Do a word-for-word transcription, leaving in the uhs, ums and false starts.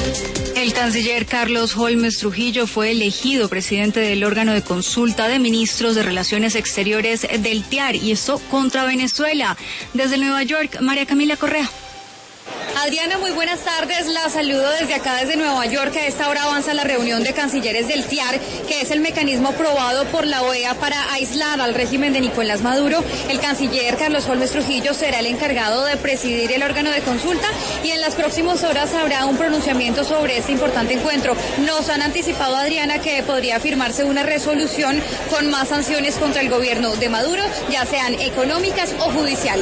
El canciller Carlos Holmes Trujillo fue elegido presidente del órgano de consulta de ministros de Relaciones Exteriores del T I A R, y esto contra Venezuela. Desde Nueva York, María Camila Correa. Adriana, muy buenas tardes, la saludo desde acá, desde Nueva York. A esta hora avanza la reunión de cancilleres del T I A R, que es el mecanismo aprobado por la O E A para aislar al régimen de Nicolás Maduro. El canciller Carlos Holmes Trujillo será el encargado de presidir el órgano de consulta, y en las próximas horas habrá un pronunciamiento sobre este importante encuentro. Nos han anticipado, Adriana, que podría firmarse una resolución con más sanciones contra el gobierno de Maduro, ya sean económicas o judiciales.